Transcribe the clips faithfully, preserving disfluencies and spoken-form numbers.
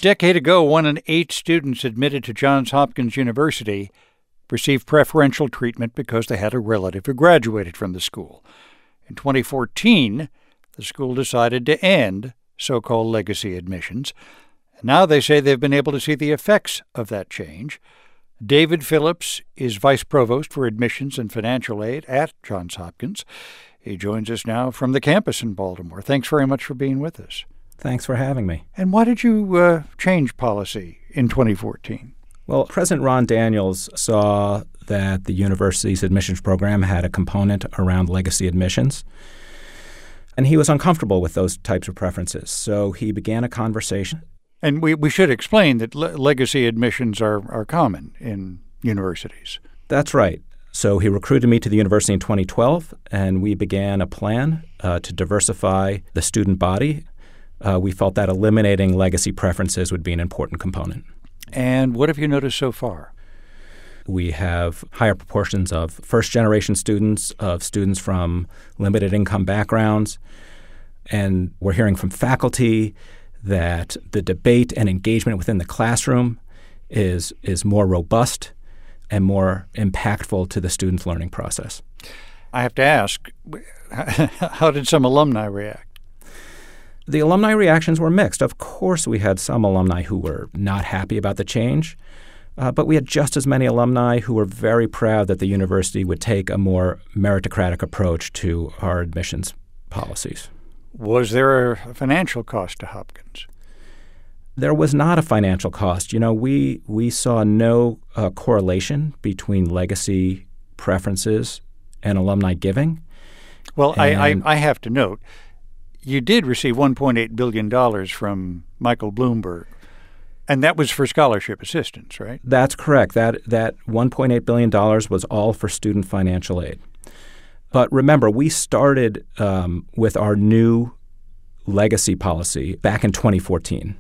decade ago, one in eight students admitted to Johns Hopkins University received preferential treatment because they had a relative who graduated from the school. In twenty fourteen, the school decided to end so-called legacy admissions. Now they say they've been able to see the effects of that change. David Phillips is Vice Provost for Admissions and Financial Aid at Johns Hopkins. He joins us now from the campus in Baltimore. Thanks very much for being with us. Thanks for having me. And why did you uh, change policy in twenty fourteen? Well, President Ron Daniels saw that the university's admissions program had a component around legacy admissions, and he was uncomfortable with those types of preferences. So he began a conversation. And we, we should explain that le- legacy admissions are, are common in universities. That's right. So he recruited me to the university in twenty twelve, and we began a plan uh, to diversify the student body. Uh, we felt that eliminating legacy preferences would be an important component. And what have you noticed so far? We have higher proportions of first-generation students, of students from limited income backgrounds, and we're hearing from faculty that the debate and engagement within the classroom is is more robust and more impactful to the student's learning process. I have to ask, how did some alumni react? The alumni reactions were mixed. Of course, we had some alumni who were not happy about the change, uh, but we had just as many alumni who were very proud that the university would take a more meritocratic approach to our admissions policies. Was there a financial cost to Hopkins? There was not a financial cost. You know, we we saw no uh, correlation between legacy preferences and alumni giving. Well, I, I, I have to note, you did receive one point eight billion dollars from Michael Bloomberg, and that was for scholarship assistance, right? That's correct. That that one point eight billion dollars was all for student financial aid. But remember, we started um, with our new legacy policy back in twenty fourteen.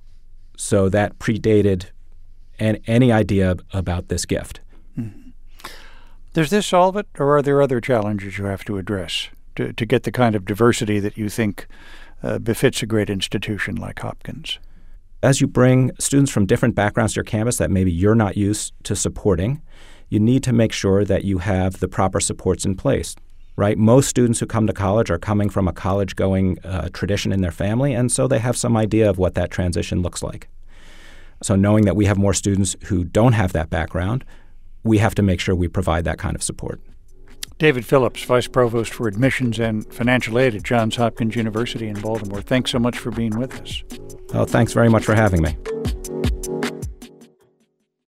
So that predated an, any idea about this gift. Mm-hmm. Does this solve it, or are there other challenges you have to address to, to get the kind of diversity that you think uh, befits a great institution like Hopkins? As you bring students from different backgrounds to your campus that maybe you're not used to supporting, you need to make sure that you have the proper supports in place, right? Most students who come to college are coming from a college-going uh, tradition in their family, and so they have some idea of what that transition looks like. So knowing that we have more students who don't have that background, we have to make sure we provide that kind of support. David Phillips, Vice Provost for Admissions and Financial Aid at Johns Hopkins University in Baltimore. Thanks so much for being with us. Well, thanks very much for having me.